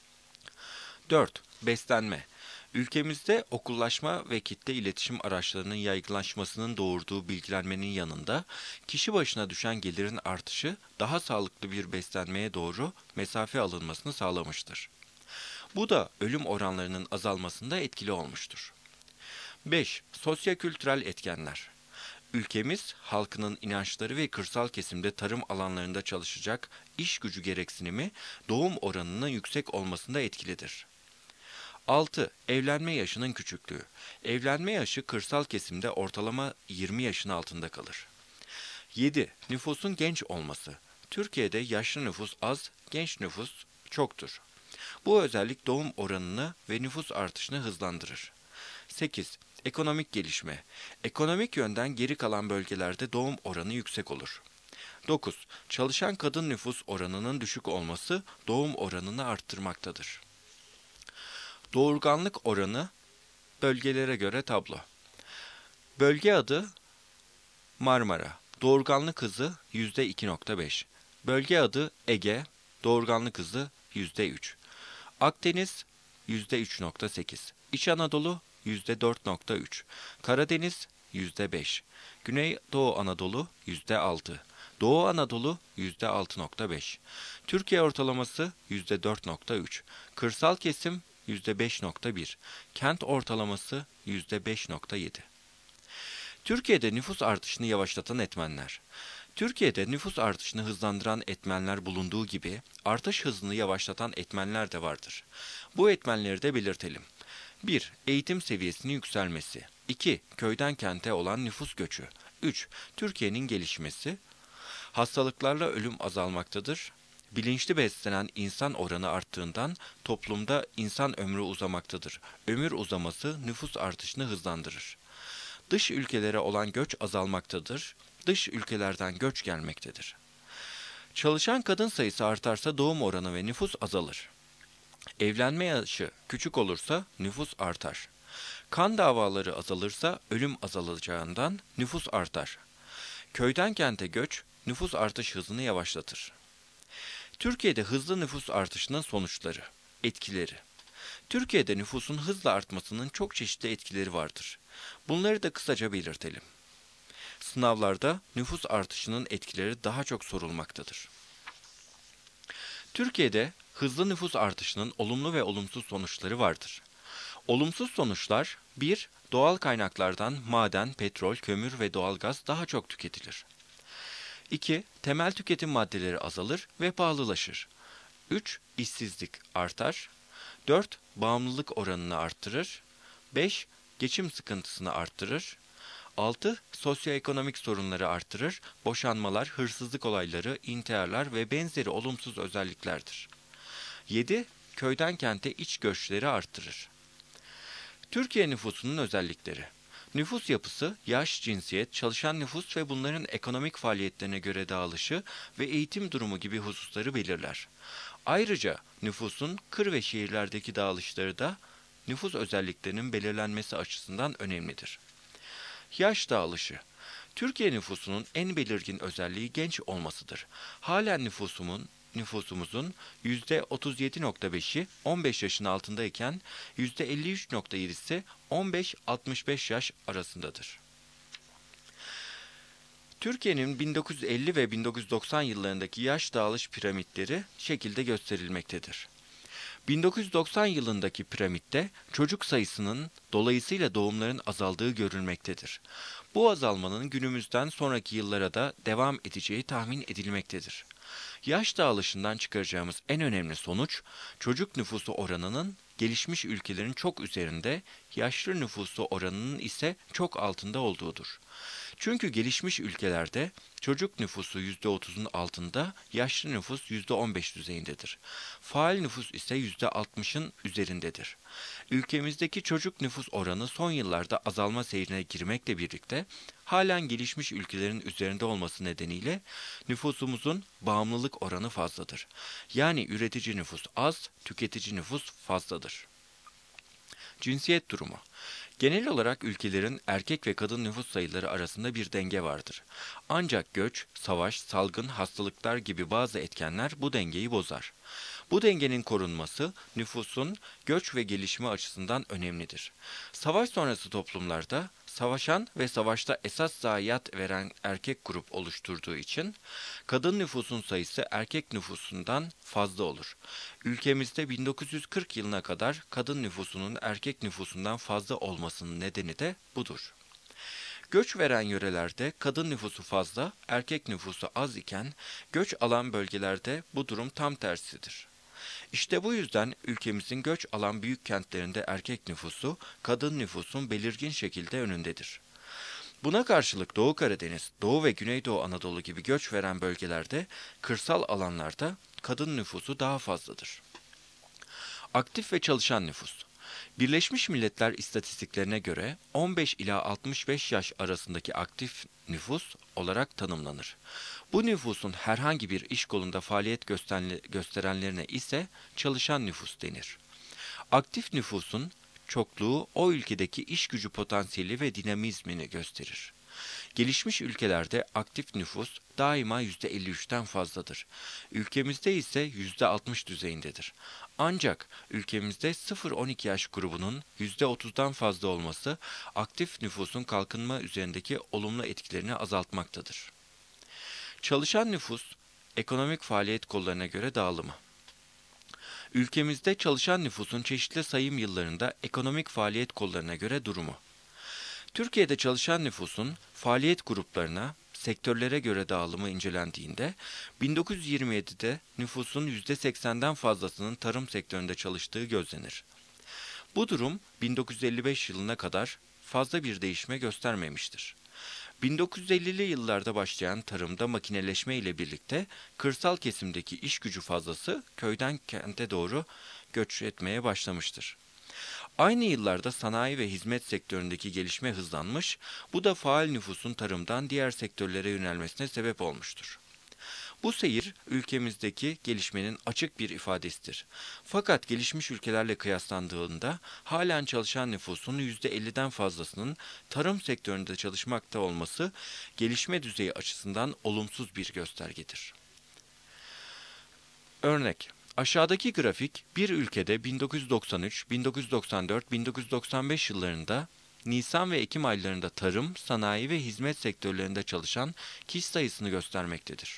dört. Beslenme. Ülkemizde okullaşma ve kitle iletişim araçlarının yaygınlaşmasının doğurduğu bilgilenmenin yanında kişi başına düşen gelirin artışı daha sağlıklı bir beslenmeye doğru mesafe alınmasını sağlamıştır. Bu da ölüm oranlarının azalmasında etkili olmuştur. beş. Sosyokültürel etkenler. Ülkemiz, halkının inançları ve kırsal kesimde tarım alanlarında çalışacak iş gücü gereksinimi doğum oranının yüksek olmasında etkilidir. altı. Evlenme yaşının küçüklüğü. Evlenme yaşı kırsal kesimde ortalama yirmi yaşın altında kalır. yedi. Nüfusun genç olması. Türkiye'de yaşlı nüfus az, genç nüfus çoktur. Bu özellik doğum oranını ve nüfus artışını hızlandırır. sekiz. Ekonomik gelişme. Ekonomik yönden geri kalan bölgelerde doğum oranı yüksek olur. dokuz. Çalışan kadın nüfus oranının düşük olması doğum oranını arttırmaktadır. Doğurganlık oranı bölgelere göre tablo. Bölge adı Marmara. Doğurganlık hızı yüzde iki nokta beş. Bölge adı Ege. Doğurganlık hızı yüzde üç. Akdeniz yüzde üç nokta sekiz. İç Anadolu yüzde dört nokta üç. Karadeniz yüzde beş. Güneydoğu Anadolu yüzde altı. Doğu Anadolu yüzde altı nokta beş. Türkiye ortalaması yüzde dört nokta üç. Kırsal kesim yüzde beş nokta bir. Kent ortalaması yüzde beş nokta yedi. Türkiye'de nüfus artışını yavaşlatan etmenler. Türkiye'de nüfus artışını hızlandıran etmenler bulunduğu gibi artış hızını yavaşlatan etmenler de vardır. Bu etmenleri de belirtelim. bir. Eğitim seviyesinin yükselmesi. iki. Köyden kente olan nüfus göçü. üç. Türkiye'nin gelişmesi. Hastalıklarla ölüm azalmaktadır. Bilinçli beslenen insan oranı arttığından toplumda insan ömrü uzamaktadır. Ömür uzaması nüfus artışını hızlandırır. Dış ülkelere olan göç azalmaktadır. Dış ülkelerden göç gelmektedir. Çalışan kadın sayısı artarsa doğum oranı ve nüfus azalır. Evlenme yaşı küçük olursa nüfus artar. Kan davaları azalırsa ölüm azalacağından nüfus artar. Köyden kente göç nüfus artış hızını yavaşlatır. Türkiye'de hızlı nüfus artışının sonuçları, etkileri. Türkiye'de nüfusun hızla artmasının çok çeşitli etkileri vardır. Bunları da kısaca belirtelim. Sınavlarda nüfus artışının etkileri daha çok sorulmaktadır. Türkiye'de hızlı nüfus artışının olumlu ve olumsuz sonuçları vardır. Olumsuz sonuçlar: bir. Doğal kaynaklardan maden, petrol, kömür ve doğalgaz daha çok tüketilir. iki. Temel tüketim maddeleri azalır ve pahalılaşır. üç. İşsizlik artar. dört. Bağımlılık oranını arttırır. beş. Geçim sıkıntısını arttırır. altı. Sosyoekonomik sorunları arttırır. Boşanmalar, hırsızlık olayları, intiharlar ve benzeri olumsuz özelliklerdir. yedi. Köyden kente iç göçleri arttırır. Türkiye nüfusunun özellikleri. Nüfus yapısı, yaş, cinsiyet, çalışan nüfus ve bunların ekonomik faaliyetlerine göre dağılışı ve eğitim durumu gibi hususları belirler. Ayrıca nüfusun kır ve şehirlerdeki dağılışları da nüfus özelliklerinin belirlenmesi açısından önemlidir. Yaş dağılışı. Türkiye nüfusunun en belirgin özelliği genç olmasıdır. Halen nüfusumun nüfusumuzun yüzde otuz yedi nokta beşi on beş yaşın altındayken yüzde elli üç nokta yedisi on beş altmış beş yaş arasındadır. Türkiye'nin bin dokuz yüz elli ve bin dokuz yüz doksan yıllarındaki yaş dağılış piramitleri şekilde gösterilmektedir. bin dokuz yüz doksan yılındaki piramitte çocuk sayısının dolayısıyla doğumların azaldığı görülmektedir. Bu azalmanın günümüzden sonraki yıllara da devam edeceği tahmin edilmektedir. Yaş dağılışından çıkaracağımız en önemli sonuç, çocuk nüfusu oranının gelişmiş ülkelerin çok üzerinde, yaşlı nüfusu oranının ise çok altında olduğudur. Çünkü gelişmiş ülkelerde çocuk nüfusu yüzde otuzun altında, yaşlı nüfus yüzde on beş düzeyindedir. Faal nüfus ise yüzde altmışın üzerindedir. Ülkemizdeki çocuk nüfus oranı son yıllarda azalma seyrine girmekle birlikte, halen gelişmiş ülkelerin üzerinde olması nedeniyle nüfusumuzun bağımlılık oranı fazladır. Yani üretici nüfus az, tüketici nüfus fazladır. Cinsiyet durumu. Genel olarak ülkelerin erkek ve kadın nüfus sayıları arasında bir denge vardır. Ancak göç, savaş, salgın, hastalıklar gibi bazı etkenler bu dengeyi bozar. Bu dengenin korunması nüfusun göç ve gelişimi açısından önemlidir. Savaş sonrası toplumlarda savaşan ve savaşta esas zayiat veren erkek grup oluşturduğu için kadın nüfusun sayısı erkek nüfusundan fazla olur. Ülkemizde bin dokuz yüz kırk yılına kadar kadın nüfusunun erkek nüfusundan fazla olmasının nedeni de budur. Göç veren yörelerde kadın nüfusu fazla, erkek nüfusu az iken göç alan bölgelerde bu durum tam tersidir. İşte bu yüzden ülkemizin göç alan büyük kentlerinde erkek nüfusu, kadın nüfusun belirgin şekilde önündedir. Buna karşılık Doğu Karadeniz, Doğu ve Güneydoğu Anadolu gibi göç veren bölgelerde, kırsal alanlarda kadın nüfusu daha fazladır. Aktif ve çalışan nüfus. Birleşmiş Milletler istatistiklerine göre on beş ila altmış beş yaş arasındaki aktif nüfus olarak tanımlanır. Bu nüfusun herhangi bir iş kolunda faaliyet gösterenlerine ise çalışan nüfus denir. Aktif nüfusun çokluğu o ülkedeki iş gücü potansiyeli ve dinamizmini gösterir. Gelişmiş ülkelerde aktif nüfus daima yüzde elli üçten fazladır. Ülkemizde ise yüzde altmış düzeyindedir. Ancak ülkemizde sıfır on iki yaş grubunun yüzde otuzdan fazla olması aktif nüfusun kalkınma üzerindeki olumlu etkilerini azaltmaktadır. Çalışan nüfus, ekonomik faaliyet kollarına göre dağılımı. Ülkemizde çalışan nüfusun çeşitli sayım yıllarında ekonomik faaliyet kollarına göre durumu. Türkiye'de çalışan nüfusun faaliyet gruplarına, sektörlere göre dağılımı incelendiğinde, bin dokuz yüz yirmi yedide nüfusun yüzde seksenden fazlasının tarım sektöründe çalıştığı gözlenir. Bu durum bin dokuz yüz elli beş yılına kadar fazla bir değişme göstermemiştir. bin dokuz yüz ellili yıllarda başlayan tarımda makineleşme ile birlikte kırsal kesimdeki iş gücü fazlası köyden kente doğru göç etmeye başlamıştır. Aynı yıllarda sanayi ve hizmet sektöründeki gelişme hızlanmış, bu da faal nüfusun tarımdan diğer sektörlere yönelmesine sebep olmuştur. Bu seyir ülkemizdeki gelişmenin açık bir ifadesidir. Fakat gelişmiş ülkelerle kıyaslandığında halen çalışan nüfusun yüzde elliden fazlasının tarım sektöründe çalışmakta olması gelişme düzeyi açısından olumsuz bir göstergedir. Örnek: aşağıdaki grafik bir ülkede bin dokuz yüz doksan üç, bin dokuz yüz doksan dört, bin dokuz yüz doksan beş yıllarında Nisan ve Ekim aylarında tarım, sanayi ve hizmet sektörlerinde çalışan kişi sayısını göstermektedir.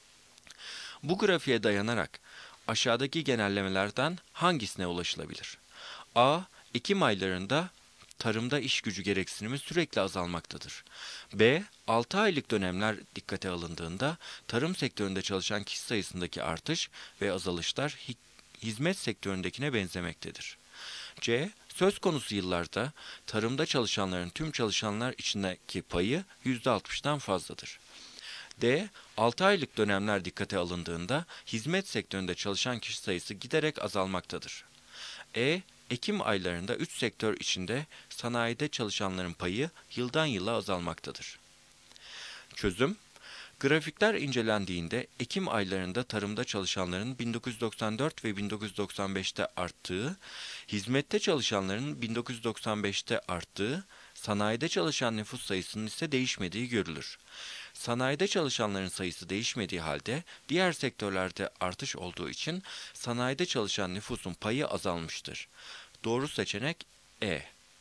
Bu grafiğe dayanarak aşağıdaki genellemelerden hangisine ulaşılabilir? A. Ekim aylarında tarımda iş gücü gereksinimi sürekli azalmaktadır. B. altı aylık dönemler dikkate alındığında tarım sektöründe çalışan kişi sayısındaki artış ve azalışlar hizmet sektöründekine benzemektedir. C. Söz konusu yıllarda tarımda çalışanların tüm çalışanlar içindeki payı yüzde altmıştan fazladır. D. altı aylık dönemler dikkate alındığında hizmet sektöründe çalışan kişi sayısı giderek azalmaktadır. E. Ekim aylarında üç sektör içinde sanayide çalışanların payı yıldan yıla azalmaktadır. Çözüm: grafikler incelendiğinde Ekim aylarında tarımda çalışanların bin dokuz yüz doksan dört ve bin dokuz yüz doksan beşte arttığı, hizmette çalışanların bin dokuz yüz doksan beşte arttığı, sanayide çalışan nüfus sayısının ise değişmediği görülür. Sanayide çalışanların sayısı değişmediği halde diğer sektörlerde artış olduğu için sanayide çalışan nüfusun payı azalmıştır. Doğru seçenek E.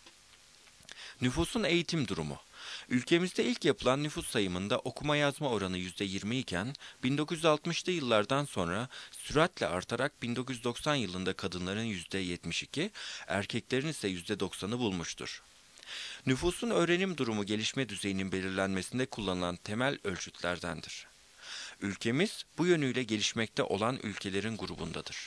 Nüfusun eğitim durumu. Ülkemizde ilk yapılan nüfus sayımında okuma yazma oranı yüzde yirmi iken bin dokuz yüz altmışlı yıllardan sonra süratle artarak bin dokuz yüz doksan yılında kadınların yüzde yetmiş iki, erkeklerin ise yüzde doksanı bulmuştur. Nüfusun öğrenim durumu gelişme düzeyinin belirlenmesinde kullanılan temel ölçütlerdendir. Ülkemiz bu yönüyle gelişmekte olan ülkelerin grubundadır.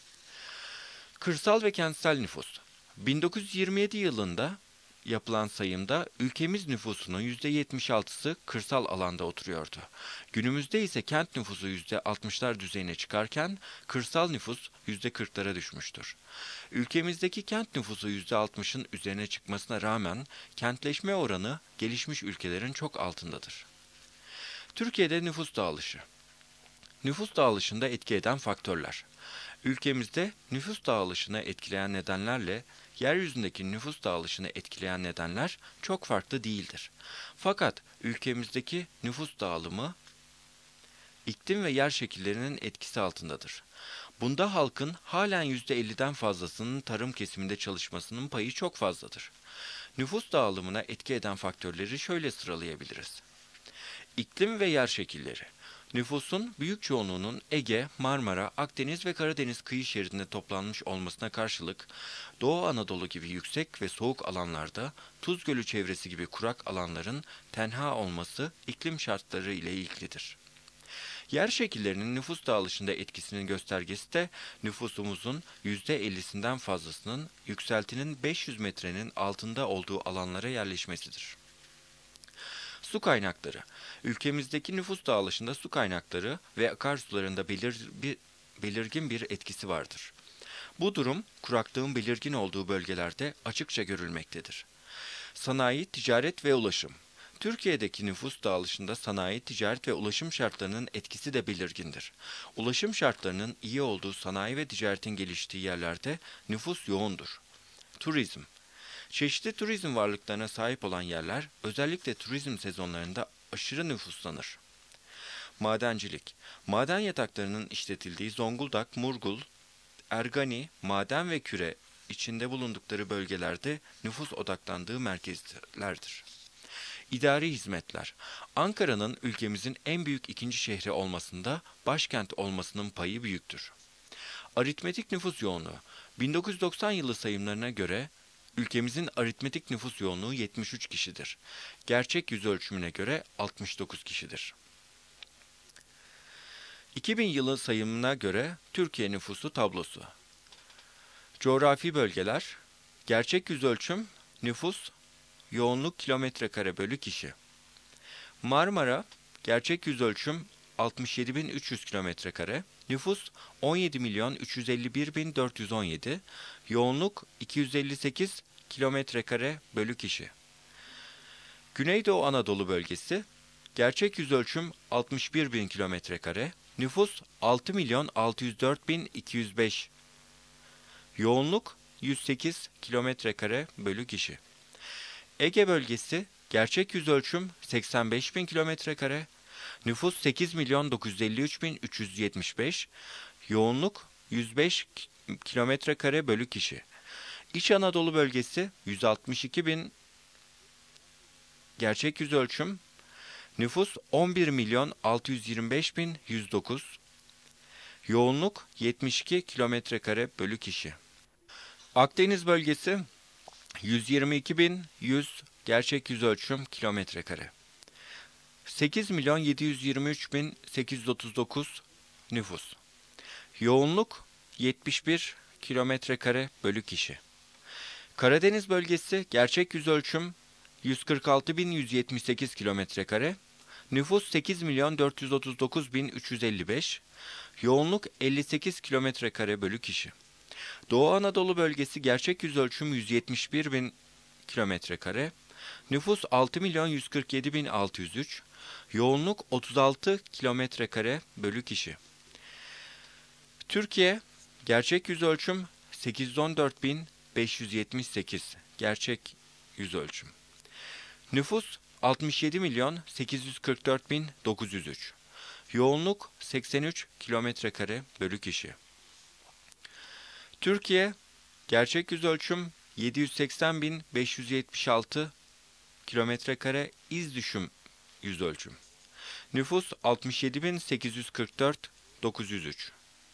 Kırsal ve kentsel nüfus. bin dokuz yüz yirmi yedi yılında yapılan sayımda ülkemiz nüfusunun yüzde yetmiş altısı kırsal alanda oturuyordu. Günümüzde ise kent nüfusu yüzde altmışlar düzeyine çıkarken kırsal nüfus yüzde kırklara düşmüştür. Ülkemizdeki kent nüfusu yüzde altmışın üzerine çıkmasına rağmen kentleşme oranı gelişmiş ülkelerin çok altındadır. Türkiye'de nüfus dağılışı. Nüfus dağılışında etki eden faktörler. Ülkemizde nüfus dağılışını etkileyen nedenlerle yeryüzündeki nüfus dağılışını etkileyen nedenler çok farklı değildir. Fakat ülkemizdeki nüfus dağılımı iklim ve yer şekillerinin etkisi altındadır. Bunda halkın halen yüzde elliden fazlasının tarım kesiminde çalışmasının payı çok fazladır. Nüfus dağılımına etki eden faktörleri şöyle sıralayabiliriz. İklim ve yer şekilleri. Nüfusun büyük çoğunluğunun Ege, Marmara, Akdeniz ve Karadeniz kıyı şeridinde toplanmış olmasına karşılık, Doğu Anadolu gibi yüksek ve soğuk alanlarda, Tuz Gölü çevresi gibi kurak alanların tenha olması iklim şartları ile ilgilidir. Yer şekillerinin nüfus dağılışında etkisinin göstergesi de nüfusumuzun yüzde ellisinden fazlasının yükseltinin beş yüz metrenin altında olduğu alanlara yerleşmesidir. Su kaynakları. Ülkemizdeki nüfus dağılışında su kaynakları ve akarsularında belir, bir, belirgin bir etkisi vardır. Bu durum kuraklığın belirgin olduğu bölgelerde açıkça görülmektedir. Sanayi, ticaret ve ulaşım. Türkiye'deki nüfus dağılışında sanayi, ticaret ve ulaşım şartlarının etkisi de belirgindir. Ulaşım şartlarının iyi olduğu sanayi ve ticaretin geliştiği yerlerde nüfus yoğundur. Turizm. Çeşitli turizm varlıklarına sahip olan yerler özellikle turizm sezonlarında aşırı nüfuslanır. Madencilik. Maden yataklarının işletildiği Zonguldak, Murgul, Ergani, maden ve küre içinde bulundukları bölgelerde nüfus odaklandığı merkezlerdir. İdari hizmetler. Ankara'nın ülkemizin en büyük ikinci şehri olmasında başkent olmasının payı büyüktür. Aritmetik nüfus yoğunluğu. bin dokuz yüz doksan yılı sayımlarına göre ülkemizin aritmetik nüfus yoğunluğu yetmiş üç kişidir. Gerçek yüz ölçümüne göre altmış dokuz kişidir. iki bin yılı sayımına göre Türkiye nüfusu tablosu. Coğrafi bölgeler, Gerçek yüzölçüm, nüfus, yoğunluk kilometre kare bölü kişi. Marmara, gerçek yüzölçüm altmış yedi bin üç yüz kilometre kare, nüfus on yedi milyon üç yüz elli bir bin dört yüz on yedi, yoğunluk iki yüz elli sekiz kilometre kare bölü kişi. Güneydoğu Anadolu bölgesi, gerçek yüzölçüm altmış bir bin kilometre kare, nüfus altı milyon altı yüz dört bin iki yüz beş, yoğunluk yüz sekiz kilometre kare bölü kişi. Ege bölgesi, gerçek yüzölçüm seksen beş bin kilometre kare, nüfus sekiz milyon dokuz yüz elli üç bin üç yüz yetmiş beş, yoğunluk yüz beş kilometre kare bölü kişi. İç Anadolu bölgesi yüz altmış iki bin, gerçek yüzölçüm, nüfus on bir milyon altı yüz yirmi beş bin yüz dokuz, yoğunluk yetmiş iki kilometre kare bölü kişi. Akdeniz bölgesi yüz yirmi iki bin yüz, gerçek yüzölçüm kilometre kare. sekiz milyon yedi yüz yirmi üç bin sekiz yüz otuz dokuz nüfus. Yoğunluk yetmiş bir kilometre kare bölü kişi. Karadeniz bölgesi gerçek yüzölçüm yüz kırk altı bin yüz yetmiş sekiz kilometre kare. Nüfus sekiz milyon dört yüz otuz dokuz bin üç yüz elli beş. Yoğunluk elli sekiz kilometre kare bölü kişi. Doğu Anadolu bölgesi gerçek yüzölçüm yüz yetmiş bir bin kilometre kare. Nüfus altı milyon yüz kırk yedi bin altı yüz üç. Yoğunluk otuz altı kilometre kare bölü kişi. Türkiye, gerçek yüzölçüm sekiz yüz on dört bin beş yüz yetmiş sekiz, gerçek yüzölçüm. Nüfus altmış yedi milyon sekiz yüz kırk dört bin dokuz yüz üç. Yoğunluk seksen üç kilometre kare bölü kişi. Türkiye, gerçek yüzölçüm yedi yüz seksen bin beş yüz yetmiş altı kilometre kare iz düşüm yüzölçüm. Nüfus altmış yedi bin sekiz yüz kırk dört bin dokuz yüz üç.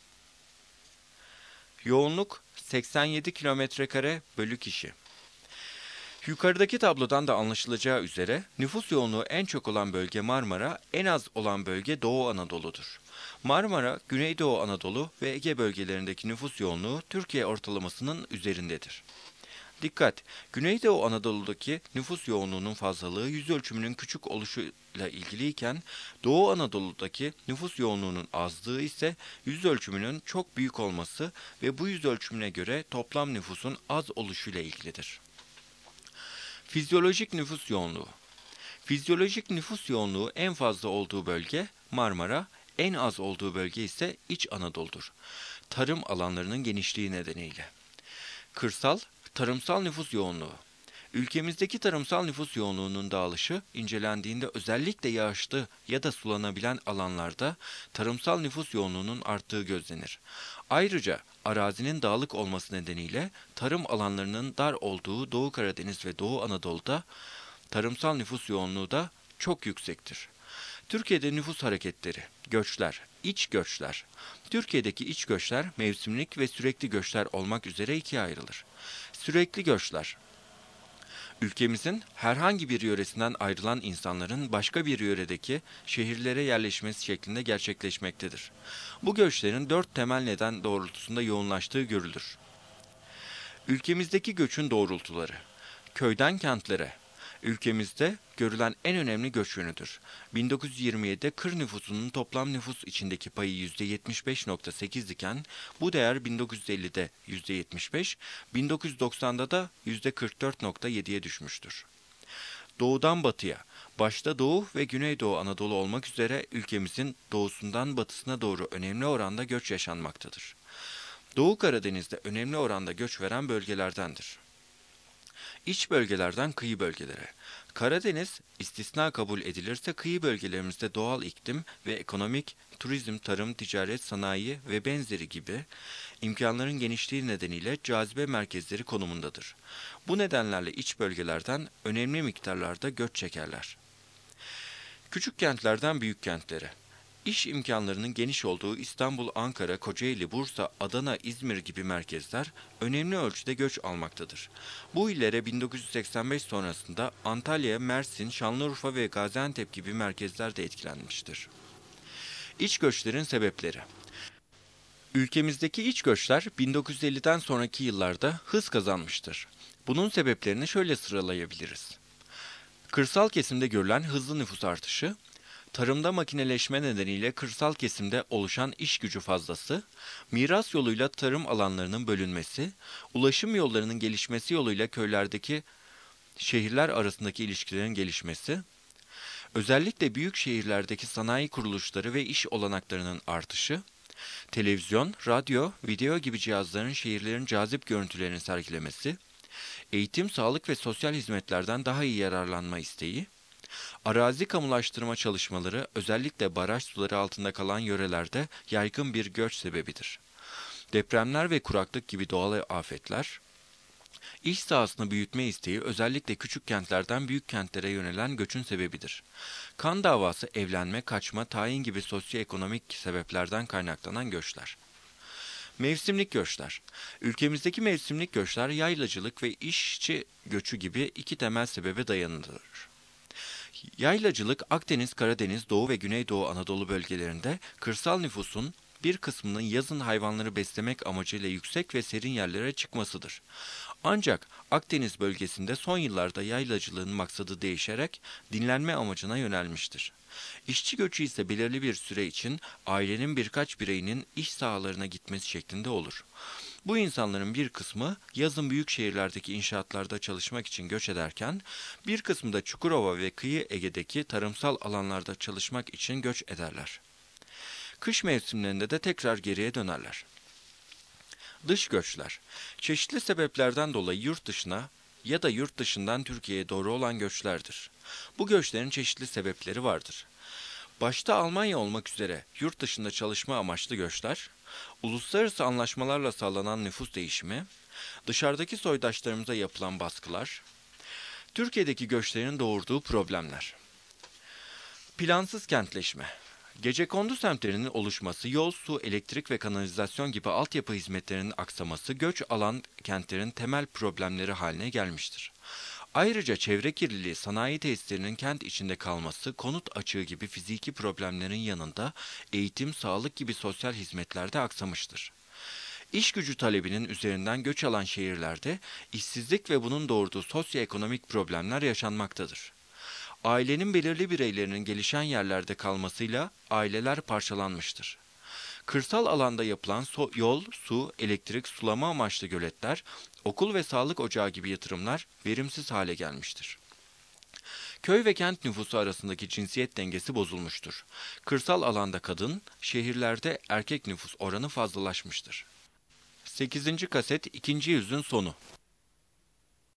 Yoğunluk seksen yedi kilometre kare bölü kişi. Yukarıdaki tablodan da anlaşılacağı üzere nüfus yoğunluğu en çok olan bölge Marmara, en az olan bölge Doğu Anadolu'dur. Marmara, Güneydoğu Anadolu ve Ege bölgelerindeki nüfus yoğunluğu Türkiye ortalamasının üzerindedir. Dikkat! Güneydoğu Anadolu'daki nüfus yoğunluğunun fazlalığı yüzölçümünün küçük oluşuyla ilgiliyken, Doğu Anadolu'daki nüfus yoğunluğunun azlığı ise yüzölçümünün çok büyük olması ve bu yüzölçümüne göre toplam nüfusun az oluşuyla ilgilidir. Fizyolojik nüfus yoğunluğu. Fizyolojik nüfus yoğunluğu en fazla olduğu bölge Marmara, en az olduğu bölge ise İç Anadolu'dur. Tarım alanlarının genişliği nedeniyle. Kırsal, tarımsal nüfus yoğunluğu. Ülkemizdeki tarımsal nüfus yoğunluğunun dağılışı incelendiğinde özellikle yağışlı ya da sulanabilen alanlarda tarımsal nüfus yoğunluğunun arttığı gözlenir. Ayrıca arazinin dağlık olması nedeniyle tarım alanlarının dar olduğu Doğu Karadeniz ve Doğu Anadolu'da tarımsal nüfus yoğunluğu da çok yüksektir. Türkiye'de nüfus hareketleri, göçler, iç göçler. Türkiye'deki iç göçler mevsimlik ve sürekli göçler olmak üzere ikiye ayrılır. Sürekli göçler, ülkemizin herhangi bir yöresinden ayrılan insanların başka bir yöredeki şehirlere yerleşmesi şeklinde gerçekleşmektedir. Bu göçlerin dört temel neden doğrultusunda yoğunlaştığı görülür. Ülkemizdeki göçün doğrultuları, köyden kentlere, ülkemizde görülen en önemli göç yönüdür. bin dokuz yüz yirmi yedide kır nüfusunun toplam nüfus içindeki payı yüzde yetmiş beş nokta sekiz iken bu değer bin dokuz yüz ellide yüzde yetmiş beş, bin dokuz yüz doksanda da yüzde kırk dört nokta yediye düşmüştür. Doğudan batıya, başta Doğu ve Güneydoğu Anadolu olmak üzere ülkemizin doğusundan batısına doğru önemli oranda göç yaşanmaktadır. Doğu Karadeniz'de önemli oranda göç veren bölgelerdendir. İç bölgelerden kıyı bölgelere. Karadeniz istisna kabul edilirse kıyı bölgelerimizde doğal iklim ve ekonomik, turizm, tarım, ticaret, sanayi ve benzeri gibi imkanların genişliği nedeniyle cazibe merkezleri konumundadır. Bu nedenlerle iç bölgelerden önemli miktarlarda göç çekerler. Küçük kentlerden büyük kentlere. İş imkanlarının geniş olduğu İstanbul, Ankara, Kocaeli, Bursa, Adana, İzmir gibi merkezler önemli ölçüde göç almaktadır. Bu illere bin dokuz yüz seksen beş sonrasında Antalya, Mersin, Şanlıurfa ve Gaziantep gibi merkezler de etkilenmiştir. İç göçlerin sebepleri. Ülkemizdeki iç göçler bin dokuz yüz elliden sonraki yıllarda hız kazanmıştır. Bunun sebeplerini şöyle sıralayabiliriz. Kırsal kesimde görülen hızlı nüfus artışı, tarımda makineleşme nedeniyle kırsal kesimde oluşan iş gücü fazlası, miras yoluyla tarım alanlarının bölünmesi, ulaşım yollarının gelişmesi yoluyla köylerdeki şehirler arasındaki ilişkilerin gelişmesi, özellikle büyük şehirlerdeki sanayi kuruluşları ve iş olanaklarının artışı, televizyon, radyo, video gibi cihazların şehirlerin cazip görüntülerini sergilemesi, eğitim, sağlık ve sosyal hizmetlerden daha iyi yararlanma isteği, arazi kamulaştırma çalışmaları özellikle baraj suları altında kalan yörelerde yaygın bir göç sebebidir. Depremler ve kuraklık gibi doğal afetler, iş sahasını büyütme isteği özellikle küçük kentlerden büyük kentlere yönelen göçün sebebidir. Kan davası, evlenme, kaçma, tayin gibi sosyoekonomik sebeplerden kaynaklanan göçler. Mevsimlik göçler. Ülkemizdeki mevsimlik göçler yaylacılık ve işçi göçü gibi iki temel sebebe dayanılır. Yaylacılık Akdeniz, Karadeniz, Doğu ve Güneydoğu Anadolu bölgelerinde kırsal nüfusun bir kısmının yazın hayvanları beslemek amacıyla yüksek ve serin yerlere çıkmasıdır. Ancak Akdeniz bölgesinde son yıllarda yaylacılığın maksadı değişerek dinlenme amacına yönelmiştir. İşçi göçü ise belirli bir süre için ailenin birkaç bireyinin iş sahalarına gitmesi şeklinde olur. Bu insanların bir kısmı yazın büyük şehirlerdeki inşaatlarda çalışmak için göç ederken, bir kısmı da Çukurova ve kıyı Ege'deki tarımsal alanlarda çalışmak için göç ederler. Kış mevsimlerinde de tekrar geriye dönerler. Dış göçler, çeşitli sebeplerden dolayı yurt dışına ya da yurt dışından Türkiye'ye doğru olan göçlerdir. Bu göçlerin çeşitli sebepleri vardır. Başta Almanya olmak üzere yurt dışında çalışma amaçlı göçler, uluslararası anlaşmalarla sağlanan nüfus değişimi, dışarıdaki soydaşlarımıza yapılan baskılar, Türkiye'deki göçlerin doğurduğu problemler. Plansız kentleşme. Gecekondu semtlerinin oluşması, yol, su, elektrik ve kanalizasyon gibi altyapı hizmetlerinin aksaması göç alan kentlerin temel problemleri haline gelmiştir. Ayrıca çevre kirliliği, sanayi tesislerinin kent içinde kalması, konut açığı gibi fiziki problemlerin yanında eğitim, sağlık gibi sosyal hizmetler de aksamıştır. İş gücü talebinin üzerinden göç alan şehirlerde işsizlik ve bunun doğurduğu sosyoekonomik problemler yaşanmaktadır. Ailenin belirli bireylerinin gelişen yerlerde kalmasıyla aileler parçalanmıştır. Kırsal alanda yapılan so- yol, su, elektrik, sulama amaçlı göletler, okul ve sağlık ocağı gibi yatırımlar verimsiz hale gelmiştir. Köy ve kent nüfusu arasındaki cinsiyet dengesi bozulmuştur. Kırsal alanda kadın, şehirlerde erkek nüfus oranı fazlalaşmıştır. sekizinci kaset ikinci yüzün sonu.